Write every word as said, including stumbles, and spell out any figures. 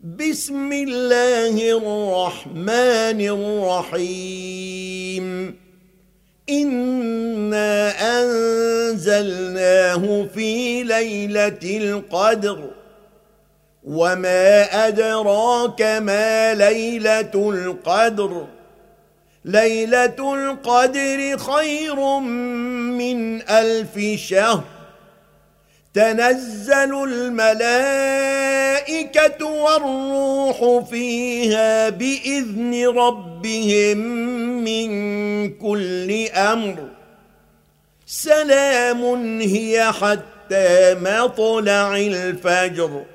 بسم الله الرحمن الرحيم إنا أنزلناه في ليلة القدر وما أدراك ما ليلة القدر ليلة القدر خير من ألف شهر تنزل الملائكة والروح فيها بإذن ربهم من كل أمر سلام هي حتى مطلع الفجر.